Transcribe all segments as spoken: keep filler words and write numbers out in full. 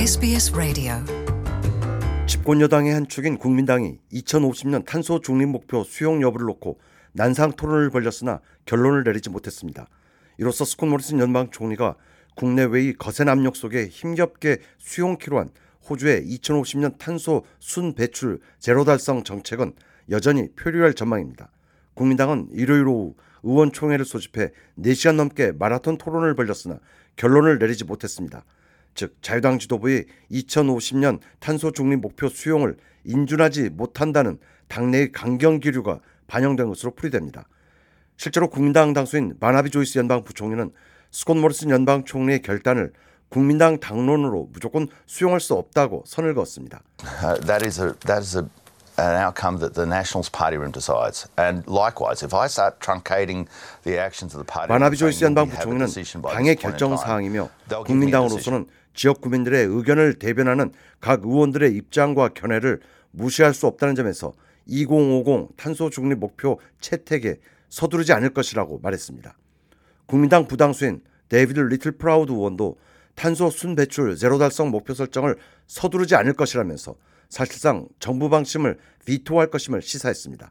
에스비에스 라디오. 집권 여당의 한 축인 국민당이 이천오십 년 탄소 중립 목표 수용 여부를 놓고 난상 토론을 벌였으나 결론을 내리지 못했습니다. 이로써 스콧 모리슨 연방 총리가 국내외의 거센 압력 속에 힘겹게 수용키로 한 호주의 이천오십 년 탄소 순 배출 제로 달성 정책은 여전히 표류할 전망입니다. 국민당은 일요일 오후 의원총회를 소집해 네 시간 넘게 마라톤 토론을 벌였으나 결론을 내리지 못했습니다. 즉 자유당 지도부의 이천오십 년 탄소 중립 목표 수용을 인준하지 못한다는 당내의 강경 기류가 반영된 것으로 풀이됩니다. 실제로 국민당 당수인 바나비 조이스 연방 부총리는 스콧 모리슨 연방 총리의 결단을 국민당 당론으로 무조건 수용할 수 없다고 선을 그었습니다. Uh, that is a that is a an outcome that the Nationals party room decides. And likewise, if I start truncating the actions of the party, 바나비 조이스 연방 부총리는 당의 결정 사항이며 국민당으로서는 지역 구민들의 의견을 대변하는 각 의원들의 입장과 견해를 무시할 수 없다는 점에서 이천오십 탄소 중립 목표 채택에 서두르지 않을 것이라고 말했습니다. 국민당 부당수인 데이비드 리틀 프라우드 의원도 탄소 순 배출 제로 달성 목표 설정을 서두르지 않을 것이라면서 사실상 정부 방침을 비토할 것임을 시사했습니다.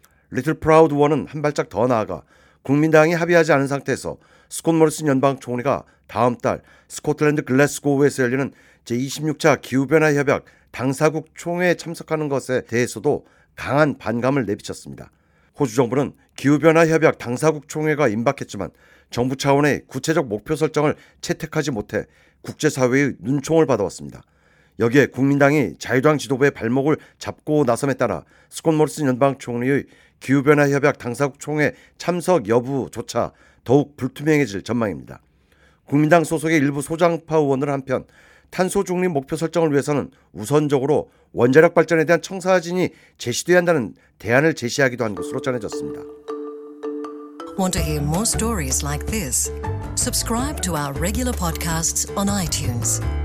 리틀 프라우드 의원은 한 발짝 더 나아가 국민당이 합의하지 않은 상태에서 스콧 모리슨 연방 총리가 다음 달 스코틀랜드 글래스고우에서 열리는 제이십육 차 기후변화 협약 당사국 총회에 참석하는 것에 대해서도 강한 반감을 내비쳤습니다. 호주 정부는 기후변화 협약 당사국 총회가 임박했지만 정부 차원의 구체적 목표 설정을 채택하지 못해 국제사회의 눈총을 받아왔습니다. 여기에 국민당이 자유당 지도부의 발목을 잡고 나섬에 따라 스콧 모리슨 연방 총리의 기후변화 협약 당사국 총회 참석 여부조차 더욱 불투명해질 전망입니다. 국민당 소속의 일부 소장파 의원들은 한편 탄소 중립 목표 설정을 위해서는 우선적으로 원자력 발전에 대한 청사진이 제시돼야 한다는 대안을 제시하기도 한 것으로 전해졌습니다. Want to hear more stories like this? Subscribe to our regular podcasts on iTunes.